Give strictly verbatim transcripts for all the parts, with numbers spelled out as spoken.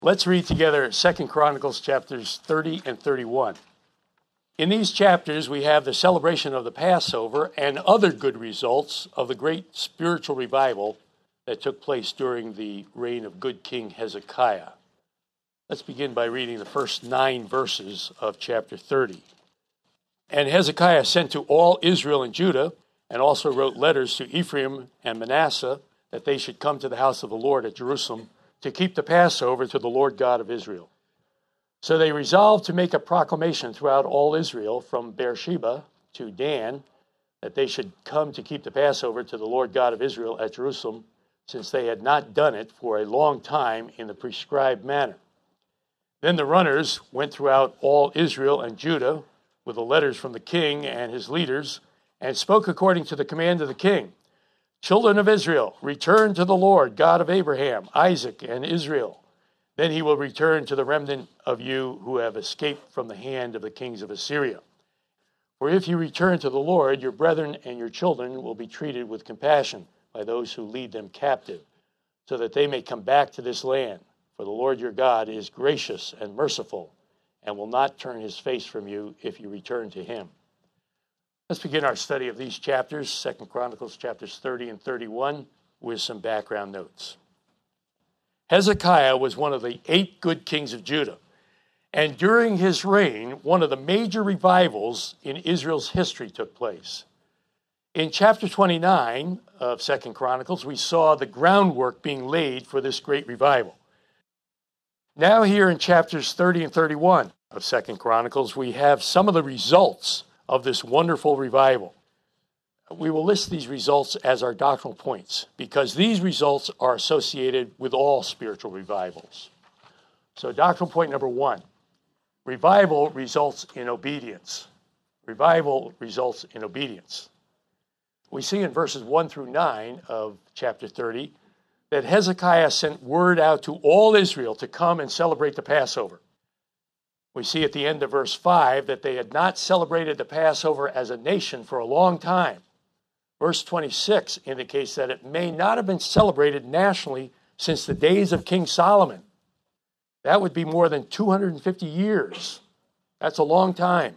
Let's read together Second Chronicles chapters thirty and thirty-one. In these chapters, we have the celebration of the Passover and other good results of the great spiritual revival that took place during the reign of good King Hezekiah. Let's begin by reading the first nine verses of chapter thirty. And Hezekiah sent to all Israel and Judah, and also wrote letters to Ephraim and Manasseh, that they should come to the house of the Lord at Jerusalem to keep the Passover to the Lord God of Israel. So they resolved to make a proclamation throughout all Israel, from Beersheba to Dan, that they should come to keep the Passover to the Lord God of Israel at Jerusalem, since they had not done it for a long time in the prescribed manner. Then the runners went throughout all Israel and Judah with the letters from the king and his leaders, and spoke according to the command of the king. Children of Israel, return to the Lord, God of Abraham, Isaac, and Israel. Then he will return to the remnant of you who have escaped from the hand of the kings of Assyria. For if you return to the Lord, your brethren and your children will be treated with compassion by those who lead them captive, so that they may come back to this land. For the Lord your God is gracious and merciful, and will not turn his face from you if you return to him. Let's begin our study of these chapters, Second Chronicles chapters thirty and thirty-one, with some background notes. Hezekiah was one of the eight good kings of Judah, and during his reign, one of the major revivals in Israel's history took place. In chapter twenty-nine of Second Chronicles, we saw the groundwork being laid for this great revival. Now here in chapters thirty and thirty-one of Second Chronicles, we have some of the results of this wonderful revival. We will list these results as our doctrinal points, because these results are associated with all spiritual revivals. So doctrinal point number one, revival results in obedience. Revival results in obedience. We see in verses one through nine of chapter thirty that Hezekiah sent word out to all Israel to come and celebrate the Passover. We see at the end of verse five that they had not celebrated the Passover as a nation for a long time. Verse twenty-six indicates that it may not have been celebrated nationally since the days of King Solomon. That would be more than two hundred fifty years. That's a long time.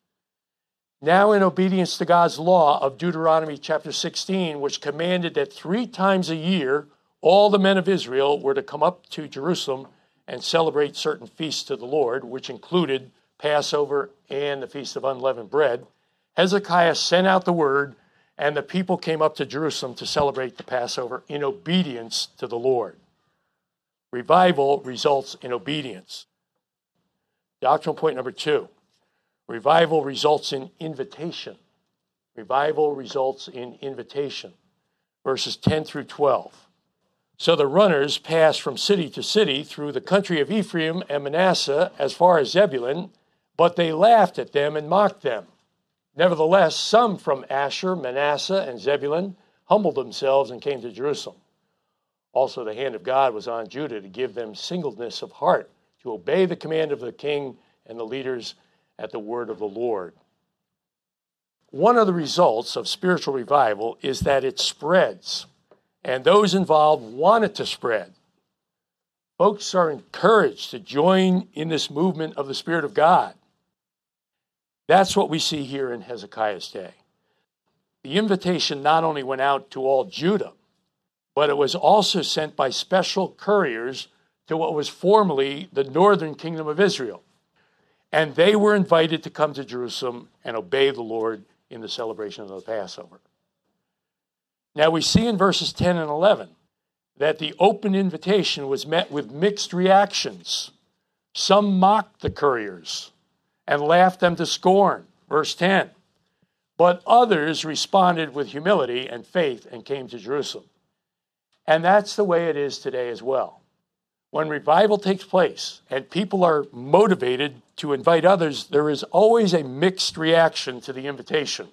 Now, in obedience to God's law of Deuteronomy chapter sixteen, which commanded that three times a year all the men of Israel were to come up to Jerusalem and celebrate certain feasts to the Lord, which included Passover and the Feast of Unleavened Bread, Hezekiah sent out the word, and the people came up to Jerusalem to celebrate the Passover in obedience to the Lord. Revival results in obedience. Doctrinal point number two, revival results in invitation. Revival results in invitation. Verses ten through twelve. So the runners passed from city to city through the country of Ephraim and Manasseh as far as Zebulun, but they laughed at them and mocked them. Nevertheless, some from Asher, Manasseh, and Zebulun humbled themselves and came to Jerusalem. Also the hand of God was on Judah to give them singleness of heart, to obey the command of the king and the leaders at the word of the Lord. One of the results of spiritual revival is that it spreads, and those involved want it to spread. Folks are encouraged to join in this movement of the Spirit of God. That's what we see here in Hezekiah's day. The invitation not only went out to all Judah, but it was also sent by special couriers to what was formerly the northern kingdom of Israel. And they were invited to come to Jerusalem and obey the Lord in the celebration of the Passover. Now we see in verses ten and eleven that the open invitation was met with mixed reactions. Some mocked the couriers and laughed them to scorn. Verse ten. But others responded with humility and faith and came to Jerusalem. And that's the way it is today as well. When revival takes place and people are motivated to invite others, there is always a mixed reaction to the invitation.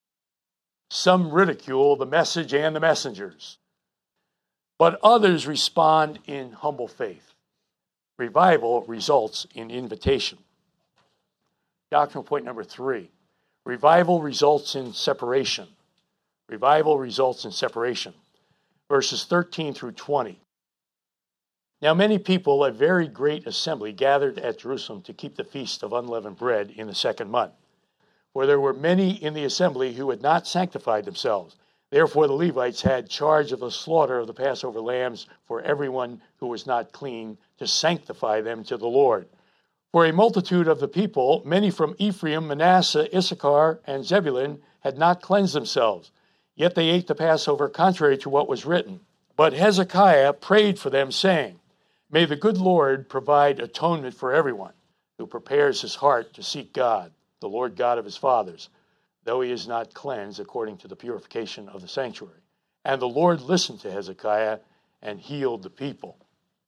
Some ridicule the message and the messengers, but others respond in humble faith. Revival results in invitation. Doctrinal point number three, revival results in separation. Revival results in separation. Verses thirteen through twenty. Now many people, a very great assembly, gathered at Jerusalem to keep the feast of unleavened bread in the second month. For there were many in the assembly who had not sanctified themselves. Therefore the Levites had charge of the slaughter of the Passover lambs for everyone who was not clean, to sanctify them to the Lord. For a multitude of the people, many from Ephraim, Manasseh, Issachar, and Zebulun, had not cleansed themselves. Yet they ate the Passover contrary to what was written. But Hezekiah prayed for them, saying, May the good Lord provide atonement for everyone who prepares his heart to seek God, the Lord God of his fathers, though he is not cleansed according to the purification of the sanctuary. And the Lord listened to Hezekiah and healed the people.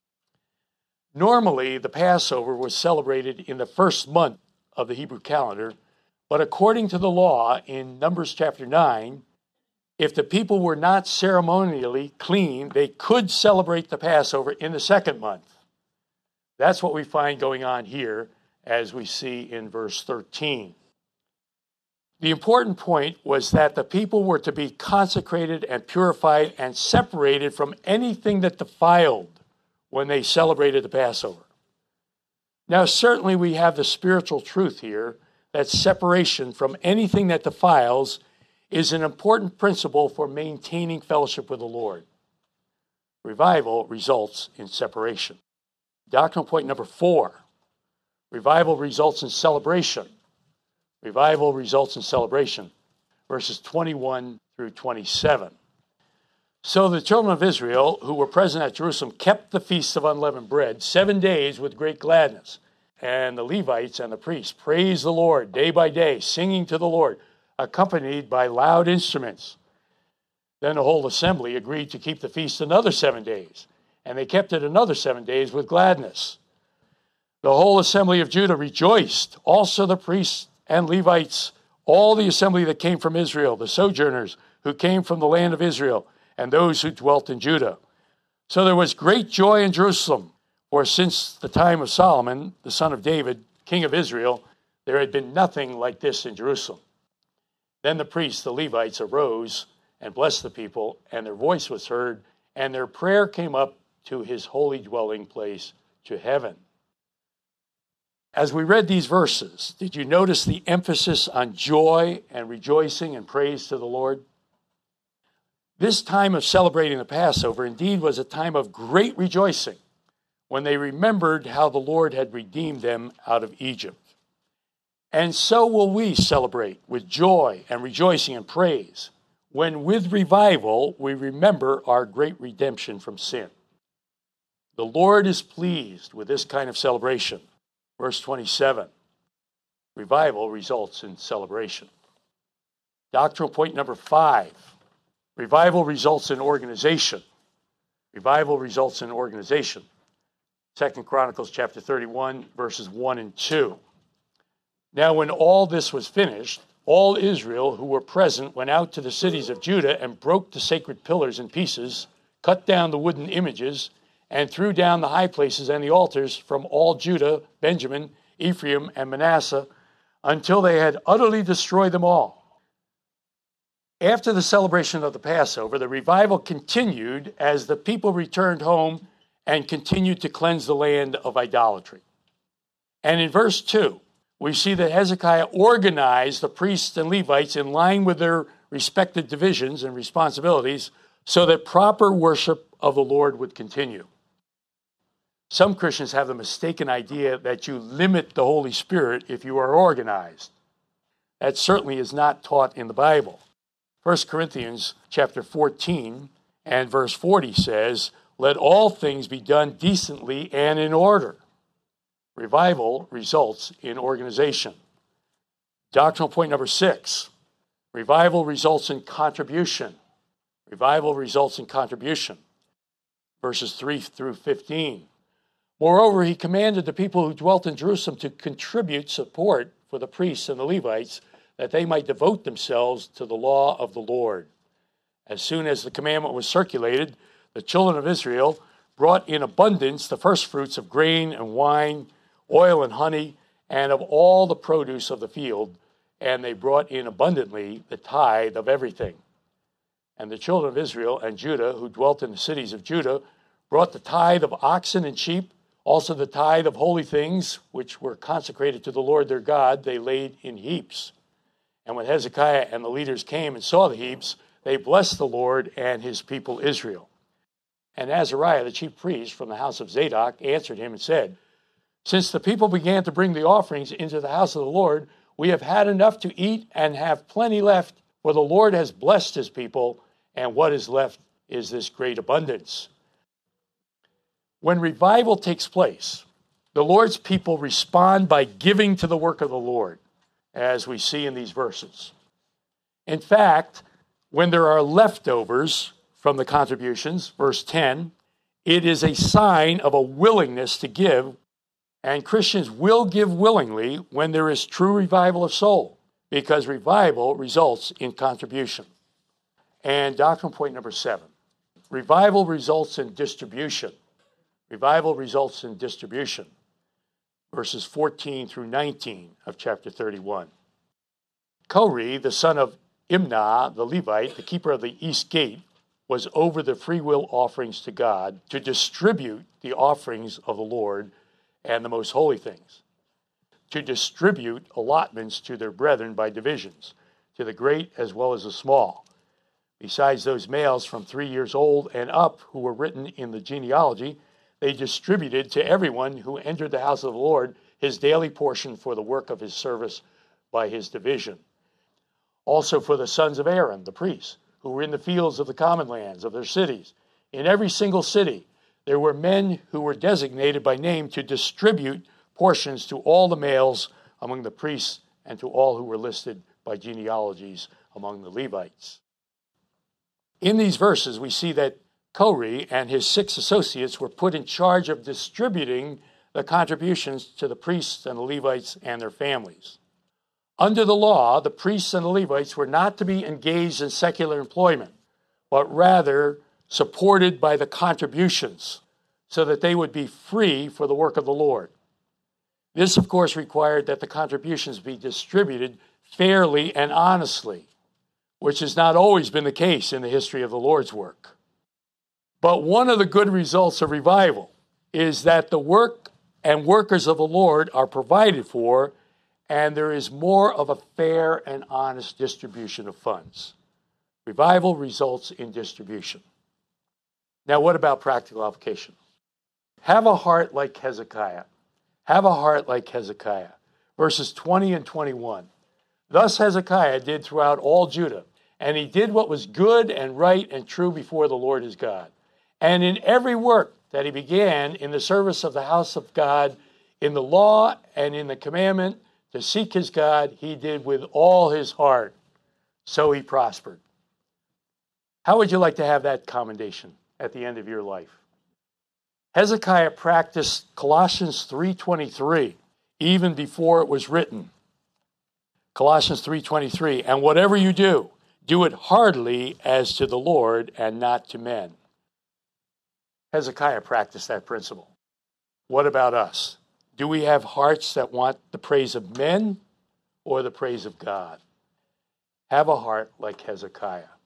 Normally, the Passover was celebrated in the first month of the Hebrew calendar, but according to the law in Numbers chapter nine, if the people were not ceremonially clean, they could celebrate the Passover in the second month. That's what we find going on here, as we see in verse thirteen. The important point was that the people were to be consecrated and purified and separated from anything that defiled when they celebrated the Passover. Now, certainly we have the spiritual truth here that separation from anything that defiles is an important principle for maintaining fellowship with the Lord. Revival results in separation. Doctrinal point number four. Revival results in celebration. Revival results in celebration. Verses twenty-one through twenty-seven. So the children of Israel who were present at Jerusalem kept the feast of unleavened bread seven days with great gladness. And the Levites and the priests praised the Lord day by day, singing to the Lord, accompanied by loud instruments. Then the whole assembly agreed to keep the feast another seven days, and they kept it another seven days with gladness. The whole assembly of Judah rejoiced, also the priests and Levites, all the assembly that came from Israel, the sojourners who came from the land of Israel, and those who dwelt in Judah. So there was great joy in Jerusalem, for since the time of Solomon, the son of David, king of Israel, there had been nothing like this in Jerusalem. Then the priests, the Levites, arose and blessed the people, and their voice was heard, and their prayer came up to his holy dwelling place, to heaven. As we read these verses, did you notice the emphasis on joy and rejoicing and praise to the Lord? This time of celebrating the Passover indeed was a time of great rejoicing when they remembered how the Lord had redeemed them out of Egypt. And so will we celebrate with joy and rejoicing and praise when with revival we remember our great redemption from sin. The Lord is pleased with this kind of celebration. Verse twenty-seven, revival results in celebration. Doctrinal point number five, revival results in organization. Revival results in organization. Second Chronicles chapter thirty-one, verses one and two. Now when all this was finished, all Israel who were present went out to the cities of Judah and broke the sacred pillars in pieces, cut down the wooden images, and threw down the high places and the altars from all Judah, Benjamin, Ephraim, and Manasseh, until they had utterly destroyed them all. After the celebration of the Passover, the revival continued as the people returned home and continued to cleanse the land of idolatry. And in verse two, we see that Hezekiah organized the priests and Levites in line with their respective divisions and responsibilities so that proper worship of the Lord would continue. Some Christians have the mistaken idea that you limit the Holy Spirit if you are organized. That certainly is not taught in the Bible. First Corinthians chapter fourteen and verse forty says, "Let all things be done decently and in order." Revival results in organization. Doctrinal point number six, revival results in contribution. Revival results in contribution. Verses three through fifteen. Moreover, he commanded the people who dwelt in Jerusalem to contribute support for the priests and the Levites, that they might devote themselves to the law of the Lord. As soon as the commandment was circulated, the children of Israel brought in abundance the first fruits of grain and wine, oil and honey, and of all the produce of the field, and they brought in abundantly the tithe of everything. And the children of Israel and Judah, who dwelt in the cities of Judah, brought the tithe of oxen and sheep, also the tithe of holy things, which were consecrated to the Lord their God, they laid in heaps. And when Hezekiah and the leaders came and saw the heaps, they blessed the Lord and his people Israel. And Azariah, the chief priest from the house of Zadok, answered him and said, Since the people began to bring the offerings into the house of the Lord, we have had enough to eat and have plenty left, for the Lord has blessed his people, and what is left is this great abundance. When revival takes place, the Lord's people respond by giving to the work of the Lord, as we see in these verses. In fact, when there are leftovers from the contributions, verse ten, it is a sign of a willingness to give, and Christians will give willingly when there is true revival of soul, because revival results in contribution. And doctrine point number seven, revival results in distribution. Revival results in distribution. Verses fourteen through nineteen of chapter thirty-one. Kori, the son of Imnah, the Levite, the keeper of the east gate, was over the freewill offerings to God to distribute the offerings of the Lord and the most holy things, to distribute allotments to their brethren by divisions, to the great as well as the small, besides those males from three years old and up who were written in the genealogy. They distributed to everyone who entered the house of the Lord his daily portion for the work of his service by his division. Also for the sons of Aaron, the priests, who were in the fields of the common lands of their cities. In every single city, there were men who were designated by name to distribute portions to all the males among the priests and to all who were listed by genealogies among the Levites. In these verses, we see that Kori and his six associates were put in charge of distributing the contributions to the priests and the Levites and their families. Under the law, the priests and the Levites were not to be engaged in secular employment, but rather supported by the contributions so that they would be free for the work of the Lord. This, of course, required that the contributions be distributed fairly and honestly, which has not always been the case in the history of the Lord's work. But one of the good results of revival is that the work and workers of the Lord are provided for, and there is more of a fair and honest distribution of funds. Revival results in distribution. Now, what about practical application? Have a heart like Hezekiah. Have a heart like Hezekiah. Verses twenty and twenty-one. Thus Hezekiah did throughout all Judah, and he did what was good and right and true before the Lord his God. And in every work that he began in the service of the house of God, in the law and in the commandment to seek his God, he did with all his heart. So he prospered. How would you like to have that commendation at the end of your life? Hezekiah practiced Colossians three twenty-three even before it was written. Colossians three twenty-three, and whatever you do, do it heartily as to the Lord and not to men. Hezekiah practiced that principle. What about us? Do we have hearts that want the praise of men or the praise of God? Have a heart like Hezekiah.